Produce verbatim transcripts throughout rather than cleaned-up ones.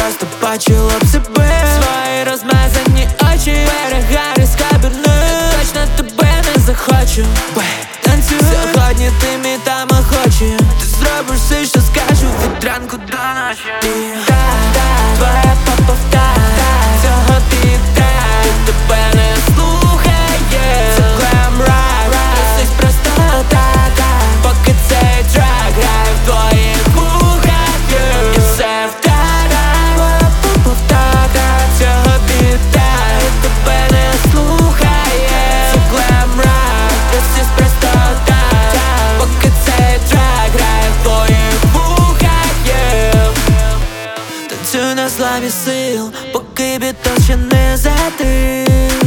просто бачила б себе, свої розмазані очі, перегари з кабіни. Точно тебе не захочу. Танцюй, сьогодні ти мій там охочі. Ти зробиш все, що скажу, від ранку до ночі. Та, та, твоя поповта, цього піде, ти тебе не слухає. Це глем рак, просись просто так, поки цей трек грає в твоїх вухах. І все втара, твоя поповта, цього піде, ти тебе не слухає. Це глем рак, просись просто так, поки цей трек грає в твоїх вухах. Танцюй на славі сил, поки бітон ще не затих.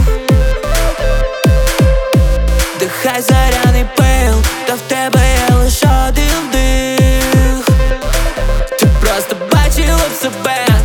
Дихай зоряний пил, та в тебе є лише один дих. Ти просто бачила б себе